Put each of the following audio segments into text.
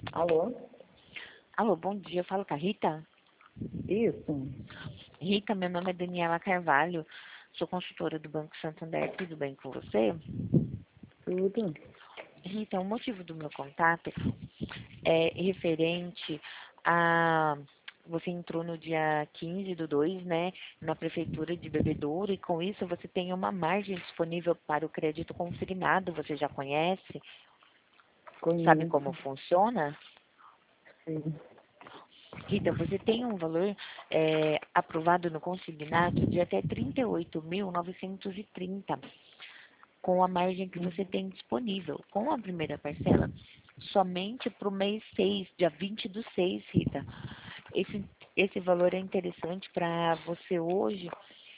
Alô? Alô, bom dia. Eu falo com a Rita. Isso, Rita, meu nome é Daniela Carvalho. Sou consultora do Banco Santander. Tudo bem com você? tudo. Rita, o motivo do meu contato é referente a... Você entrou no dia 15/2, né, na Prefeitura de Bebedouro, e com isso você tem uma margem disponível para o crédito consignado. Você já conhece? Sabe como Conheço, funciona? sim. Rita, você tem um valor aprovado no consignado de até 38.930, com a margem que você tem disponível. Com a primeira parcela, somente para o mês 6, dia 20/6, Rita. Esse valor é interessante para você hoje?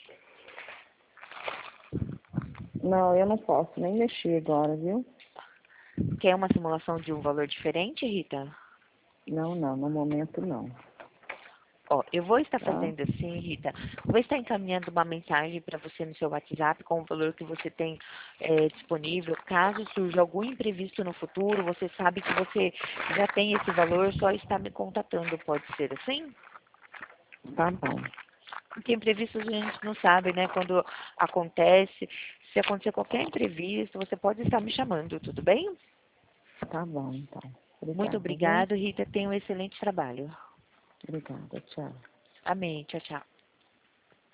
Não, eu não posso nem mexer agora, viu? Quer uma simulação de um valor diferente, Rita? Não, não, no momento não, Ó, eu vou estar tá? fazendo assim, Rita. Vou estar encaminhando uma mensagem para você no seu WhatsApp com o valor que você tem disponível. Caso surja algum imprevisto no futuro, você sabe que você já tem esse valor, só está me contatando. Pode ser assim? Tá bom, Porque imprevistos a gente não sabe, né? Quando acontece, se acontecer qualquer imprevisto, você pode estar me chamando, tudo bem? tá bom, então. Muito Obrigada, viu? obrigado, Rita. Tenha um excelente trabalho. Obrigada, tchau. Amém. Tchau, tchau.